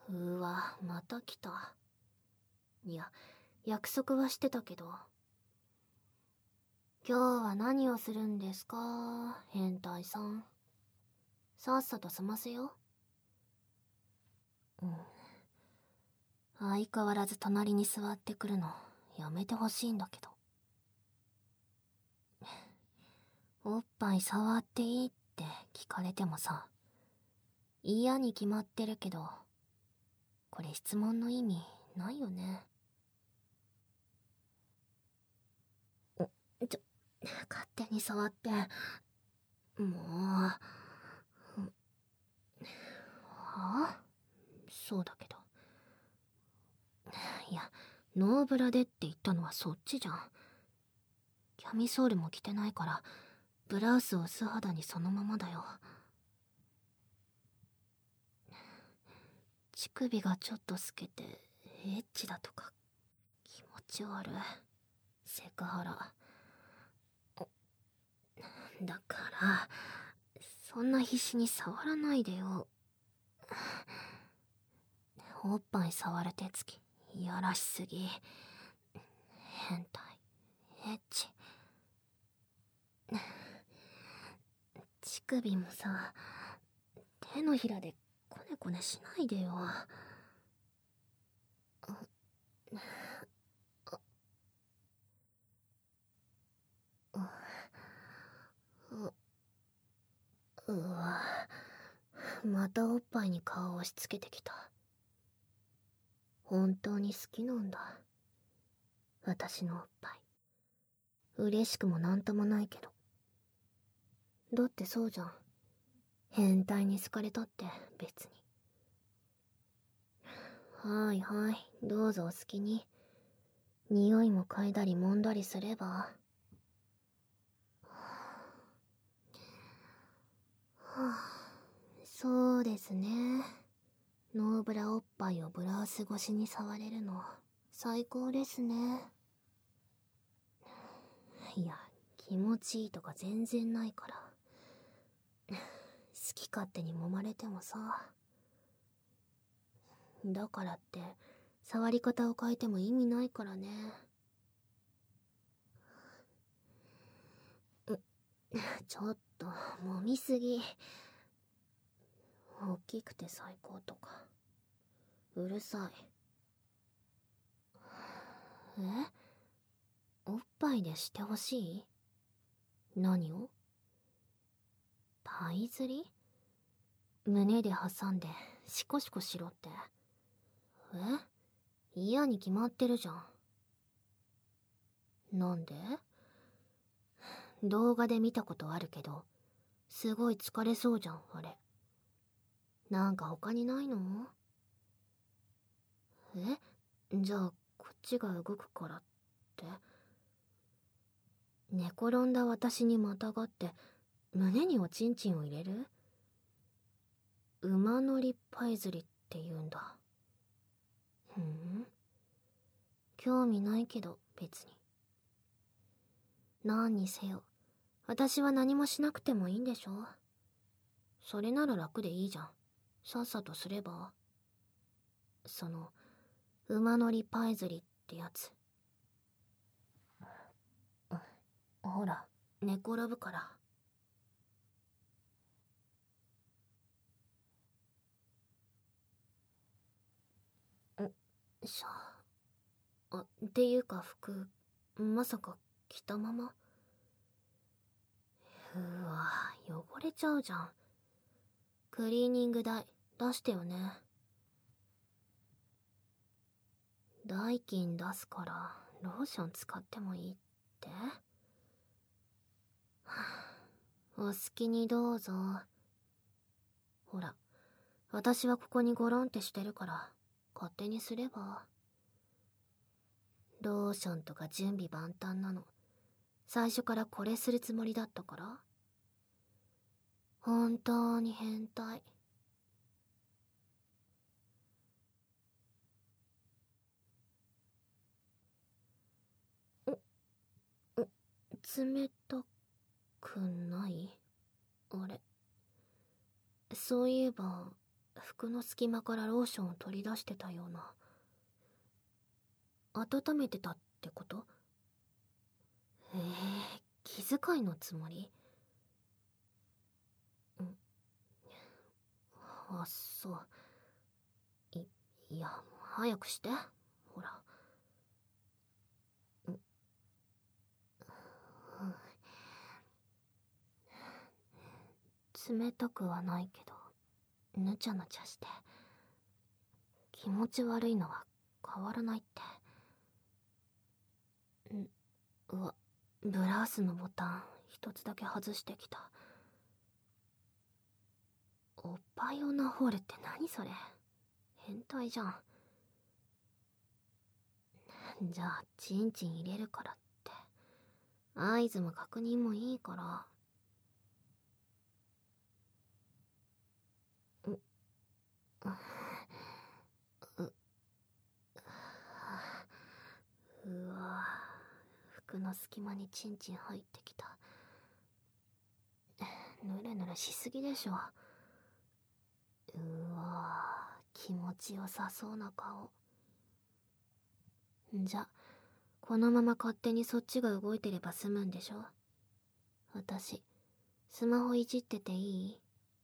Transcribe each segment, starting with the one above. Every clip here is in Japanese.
うわ、また来た。いや、約束はしてたけど。今日は何をするんですか、変態さん。さっさと済ませよ。うん。相変わらず隣に座ってくるの、やめてほしいんだけど。おっぱい触っていいって聞かれてもさ、嫌に決まってるけど、これ質問の意味ないよね。勝手に触って、もう、はあ？そうだけど。いや、ノーブラでって言ったのはそっちじゃん。キャミソールも着てないから、ブラウスを素肌にそのままだよ。乳首がちょっと透けて、エッチだとか、気持ち悪い。セクハラ。だから、そんな必死に触らないでよ。おっぱい触る手つき、いやらしすぎ。変態、エッチ。乳首もさ、手のひらでコネコネしないでよ。うわ、またおっぱいに顔を押し付けてきた。本当に好きなんだ、私のおっぱい。嬉しくもなんともないけど。だってそうじゃん。変態に好かれたって別に。はいはい、どうぞお好きに。匂いも嗅いだり揉んだりすれば。はあ、そうですね。ノーブラおっぱいをブラウス越しに触れるの最高ですね。いや、気持ちいいとか全然ないから。好き勝手に揉まれてもさ。だからって触り方を変えても意味ないからね。ちょっと揉みすぎ。大きくて最高とかうるさい。え？おっぱいでしてほしい？何を？パイ釣り？胸で挟んでシコシコしろって。え？嫌に決まってるじゃん。なんで？動画で見たことあるけど、すごい疲れそうじゃん、あれ。なんか他にないの？え？じゃあ、こっちが動くからって。寝転んだ私にまたがって、胸におちんちんを入れる？馬乗りパイ釣りって言うんだ。ふん。興味ないけど、別に。何にせよ、私は何もしなくてもいいんでしょ？それなら楽でいいじゃん。さっさとすれば。その、馬乗りパイ釣りってやつ。ほら、寝転ぶから。しゃっていうか服、まさか着たまま？うわ、汚れちゃうじゃん。クリーニング代出してよね。代金出すからローション使ってもいいって？お好きにどうぞ。ほら、私はここにゴロンってしてるから勝手にすれば。ローションとか準備万端なの。最初からこれするつもりだったから。本当に変態。冷たくない？あれ、そういえば服の隙間からローションを取り出してたような。温めてたってこと？気遣いのつもり？あ、そう。いや、早くして。ほら。冷たくはないけど、ぬちゃぬちゃして。気持ち悪いのは変わらないって。うわ、ブラウスのボタン一つだけ外してきた。おっぱいオナホールって何それ？変態じゃん。じゃあチンチン入れるからって、合図も確認もいいから。うわ、服の隙間にチンチン入ってきた。ぬるぬるしすぎでしょ。うわ、気持ちよさそうな顔。じゃ、このまま勝手にそっちが動いてれば済むんでしょ。私、スマホいじってていい？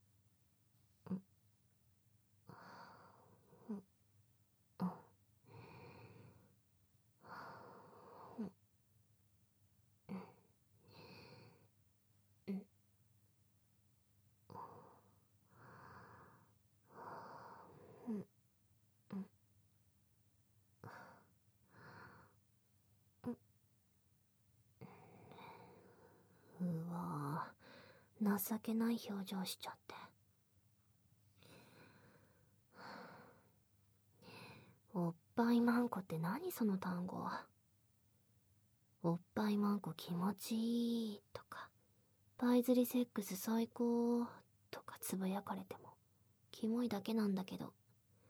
うわぁ、情けない表情しちゃって。おっぱいまんこって何その単語？おっぱいまんこ気持ちいいとか、パイズリセックス最高とかつぶやかれても、キモいだけなんだけど。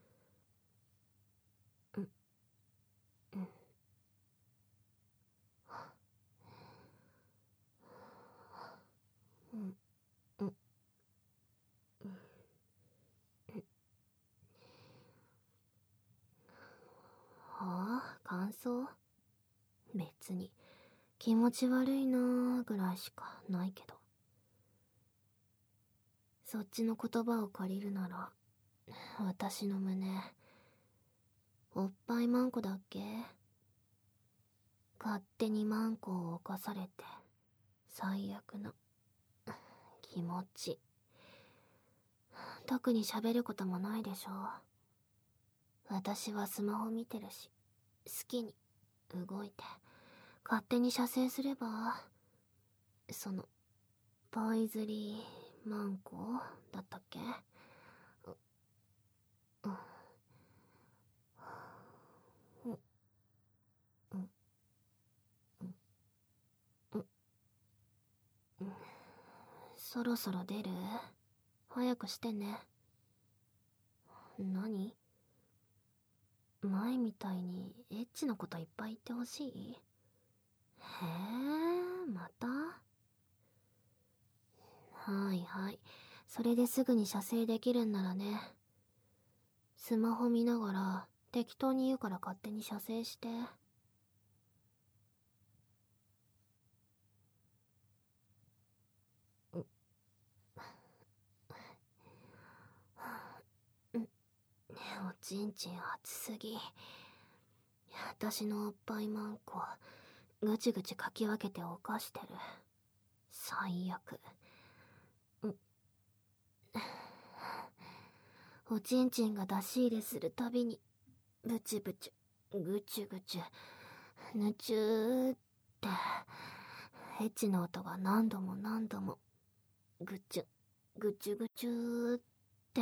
はあ、感想？別に気持ち悪いなーぐらいしかないけど。そっちの言葉を借りるなら、私の胸、おっぱいまんこだっけ？勝手にマンコを犯されて、最悪の気持ち。特に喋ることもないでしょ。私はスマホ見てるし、好きに動いて、勝手に射精すれば、その、パイズリーマンコだったっけ？そろそろ出る？早くしてね。何？前みたいにエッチなこといっぱい言ってほしい？へえ、また？はいはい。それですぐに射精できるんならね。スマホ見ながら適当に言うから勝手に射精して。おちんちん熱すぎ。私のおっぱいまんこぐちぐちかき分けて犯してる。最悪。おちんちんが出し入れするたびにブチブチぐちゅぐちゅぬちゅーってエッチの音が何度も何度もぐちゅぐちゅぐちゅーって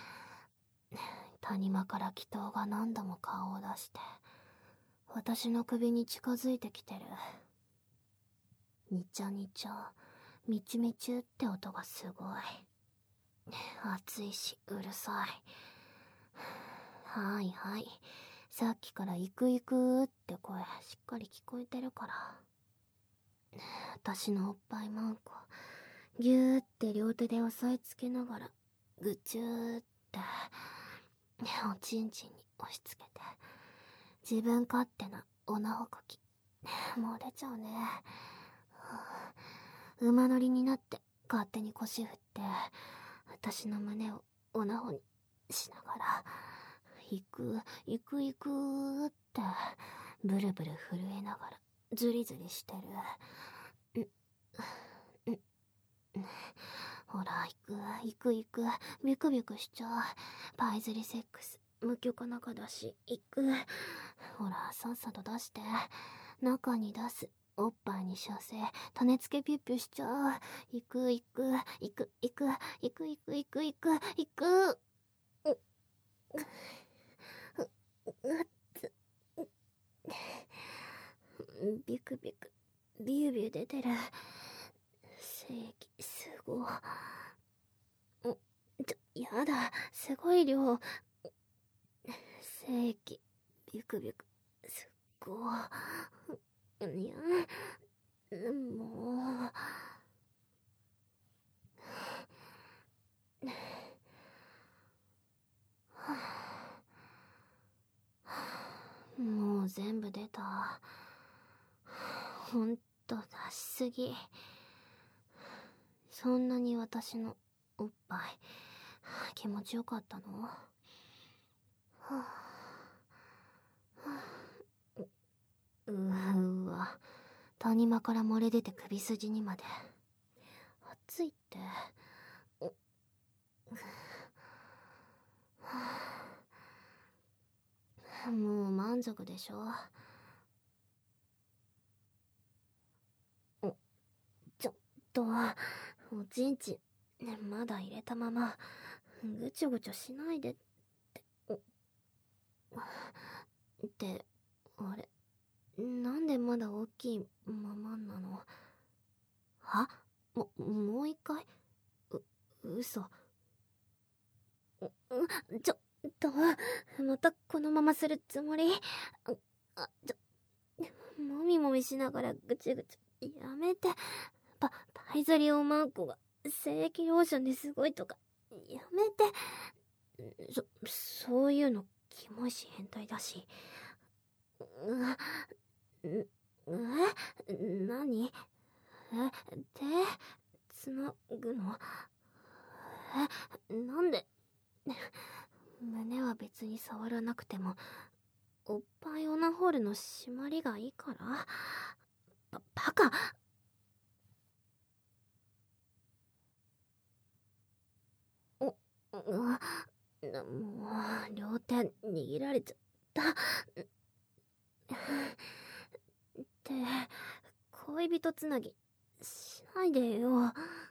谷間から祈祷が何度も顔を出して私の首に近づいてきてる。にちゃにちゃみちみちゅって音がすごい。暑いしうるさい。はいはい、さっきから行く行くって声しっかり聞こえてるから。私のおっぱいまんこぎゅーって両手で押さえつけながらぐちゅーって 、おちんちんに押し付けて、自分勝手なオナホコキ、もう出ちゃうね。馬乗りになって勝手に腰振って、私の胸をオナホにしながら、行く行くってブルブル震えながらズリズリしてる。ほら行くビクビクしちゃう。パイズリセックス無許可中だし行く。ほらさっさと出して、中に出す。おっぱいに射精、種付けピュッピュしちゃう。行くビクビクビュービュー出てる。精液すご。やだ、すごい量。精液ビクビクすっご。いや、ももう全部出た。ほんと出しすぎ。そんなに私のおっぱい気持ちよかったの？うわ、谷間から漏れ出て首筋にまで。熱いって。もう満足でしょ。ちょっと、おちんちんまだ入れたままぐちょぐちょしないでって。あれ、なんでまだ大きいままなの？は？もう一回？嘘。ちょっと、またこのままするつもり？もみもみしながらぐちぐちやめて。パイズリオマンコが精液ローションですごいとかやめて。そういうのキモいし変態だし。何？手つなぐの？なんで？胸は別に触らなくても、おっぱいオナホールの締まりがいいから？バカ！もう両手握られちゃった。って恋人つなぎしないでよ。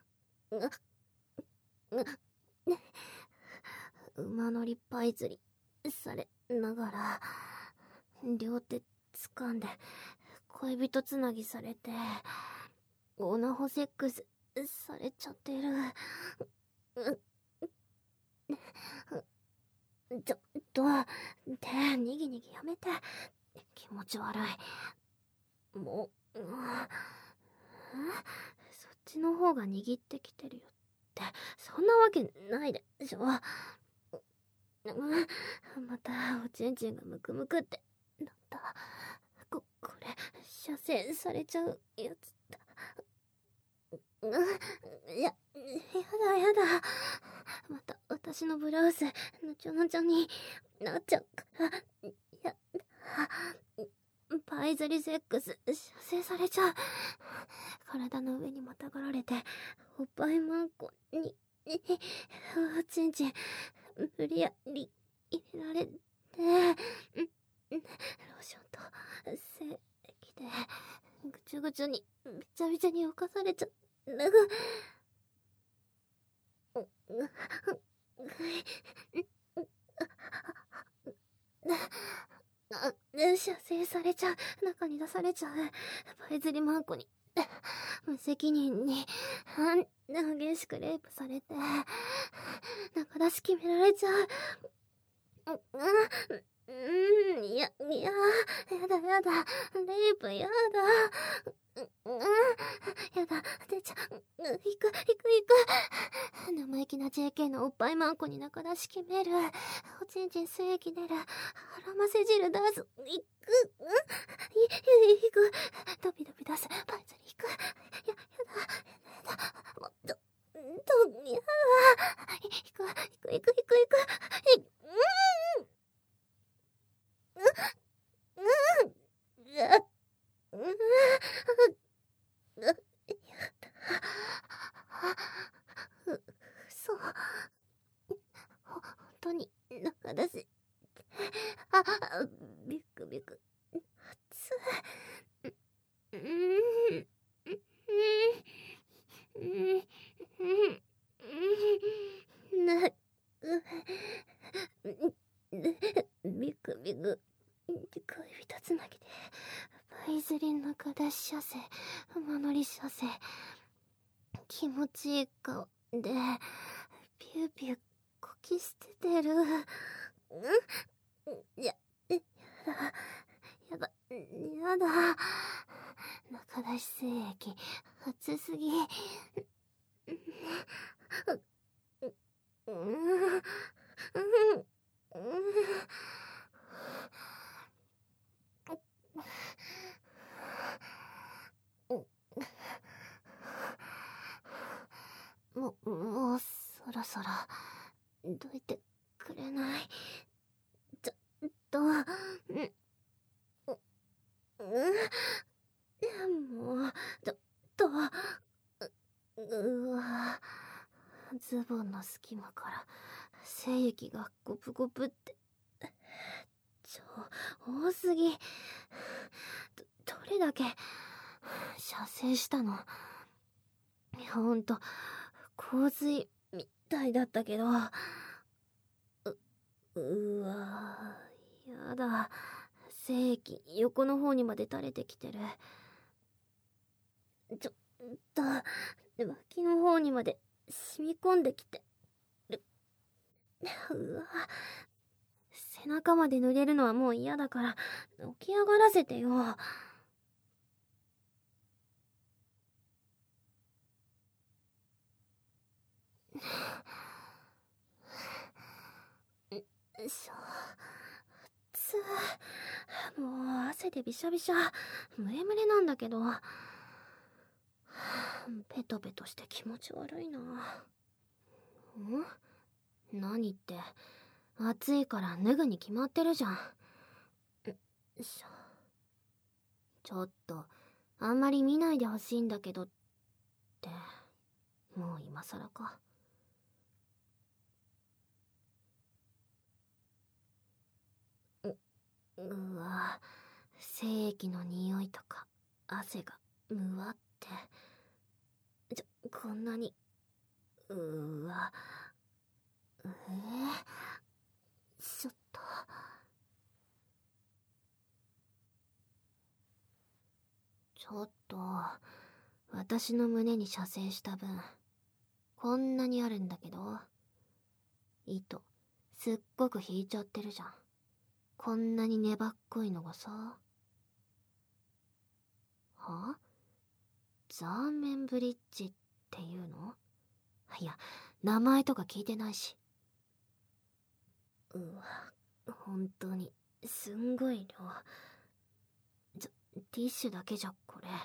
馬乗りパイ釣りされながら両手掴んで恋人つなぎされてオナホセックスされちゃってる。ちょっと手にぎにぎやめて。気持ち悪い。もう、そっちの方が握ってきてるよって、そんなわけないでしょ。またおちんちんがムクムクってなった。これ射精されちゃうやつだ。やだ。また私のブラウスぬちょぬちょになっちゃうから。やだ。パイズリセックス射精されちゃう。体の上にまたがられておっぱいマンコにおちんちん無理やり入れられて、ローションと精液でぐちゅぐちゅにびちゃびちゃに浮かされちゃう。射精されちゃう。中に出されちゃう。パイズリマンコに無責任に激しくレイプされて中出し決められちゃう。やだレイプやだ。 やだ、出ちゃう。行く。生意気な JK のおっぱいマンコに中出し決める。おちんちん精液出る。腹ませ汁出す。行く。ドビドビ出す。パイ釣り行く。やだ。もっと、やだ。行く。そう。本当に中出せ。ビクビク。熱ビクビク。恋人つなぎでパイズリン中出し射精馬乗り射精気持ちいい顔でピューピューこき捨ててる。やだ中出し精液熱すぎ。もうそろそろどいてくれない？もううわ、ズボンの隙間から精液がゴプゴプって。多すぎ。どれだけ射精したの？ほんと洪水みたいだったけど。うわ、やだ。精液横の方にまで垂れてきてる。脇の方にまで染み込んできてる。うわ、背中まで濡れるのはもう嫌だから起き上がらせてよ。もう汗でびしゃびしゃムレムレなんだけど。ペトペトして気持ち悪いな。何って暑いから脱ぐに決まってるじゃん。ちょっとあんまり見ないでほしいんだけどって。もう今更か。うわ、精液の匂いとか汗がむわって。こんなに。うわ、ちょっと。ちょっと私の胸に射精した分こんなにあるんだけど、糸すっごく引いちゃってるじゃん。こんなに粘っこいのがさ。は？ザーメンブリッジっていうの？いや、名前とか聞いてないし。うわ、本当にすんごい量。ティッシュだけじゃこれ。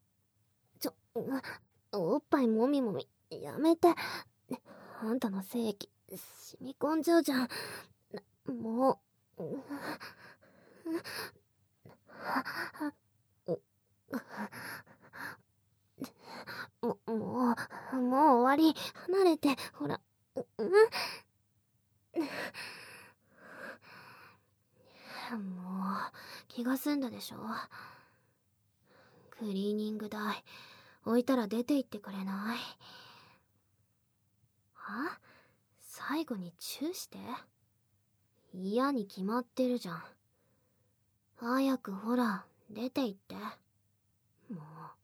おっぱいもみもみやめて。あんたの精液染み込んじゃうじゃん。もう。もう終わり。離れて、ほら。もう気が済んだでしょ。クリーニング代置いたら出て行ってくれない？は？最後にチューして？嫌に決まってるじゃん。早くほら出て行って。もう。